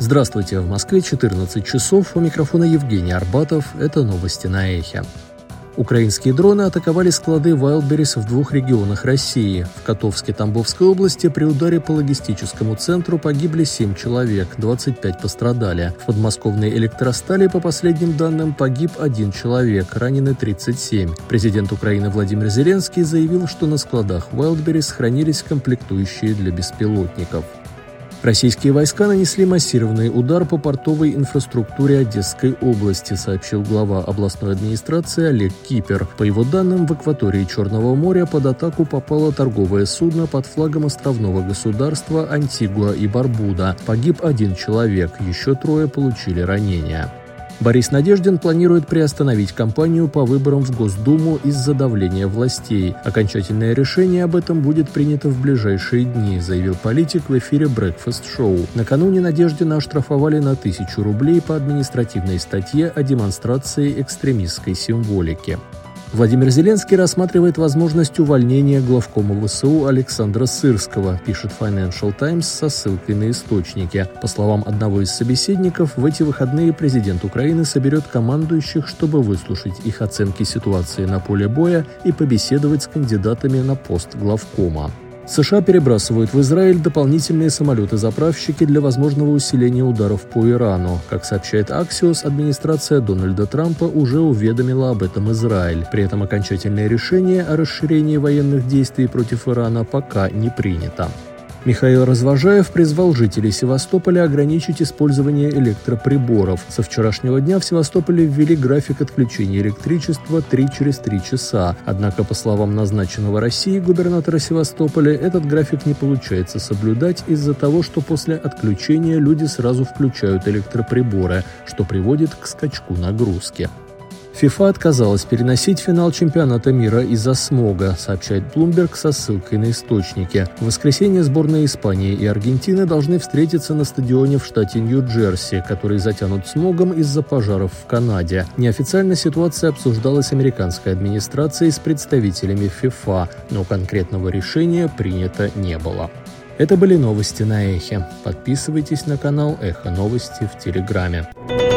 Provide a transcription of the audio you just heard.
Здравствуйте, в Москве 14 часов, у микрофона Евгений Арбатов, это новости на Эхе. Украинские дроны атаковали склады Wildberries в двух регионах России. В Котовске Тамбовской области при ударе по логистическому центру погибли 7 человек, 25 пострадали. В подмосковной Электростали, по последним данным, погиб 1 человек, ранены 37. Президент Украины Владимир Зеленский заявил, что на складах Wildberries хранились комплектующие для беспилотников. Российские войска нанесли массированный удар по портовой инфраструктуре Одесской области, сообщил глава областной администрации Олег Кипер. По его данным, в акватории Черного моря под атаку попало торговое судно под флагом островного государства Антигуа и Барбуда. Погиб 1 человек, еще 3 получили ранения. Борис Надеждин планирует приостановить кампанию по выборам в Госдуму из-за давления властей. Окончательное решение об этом будет принято в ближайшие дни, заявил политик в эфире Breakfast Show. Накануне Надеждина оштрафовали на 1000 рублей по административной статье о демонстрации экстремистской символики. Владимир Зеленский рассматривает возможность увольнения главкома ВСУ Александра Сырского, пишет Financial Times со ссылкой на источники. По словам одного из собеседников, в эти выходные президент Украины соберет командующих, чтобы выслушать их оценки ситуации на поле боя и побеседовать с кандидатами на пост главкома. США перебрасывают в Израиль дополнительные самолеты-заправщики для возможного усиления ударов по Ирану. Как сообщает Axios, администрация Дональда Трампа уже уведомила об этом Израиль. При этом окончательное решение о расширении военных действий против Ирана пока не принято. Михаил Развожаев призвал жителей Севастополя ограничить использование электроприборов. Со вчерашнего дня в Севастополе ввели график отключения электричества 3 через 3 часа. Однако, по словам назначенного Россией губернатора Севастополя, этот график не получается соблюдать из-за того, что после отключения люди сразу включают электроприборы, что приводит к скачку нагрузки. ФИФА отказалась переносить финал чемпионата мира из-за смога, сообщает Bloomberg со ссылкой на источники. В воскресенье сборные Испании и Аргентины должны встретиться на стадионе в штате Нью-Джерси, который затянут смогом из-за пожаров в Канаде. Неофициально ситуация обсуждалась американской администрацией с представителями ФИФА, но конкретного решения принято не было. Это были новости на Эхе. Подписывайтесь на канал Эхо Новости в Телеграме.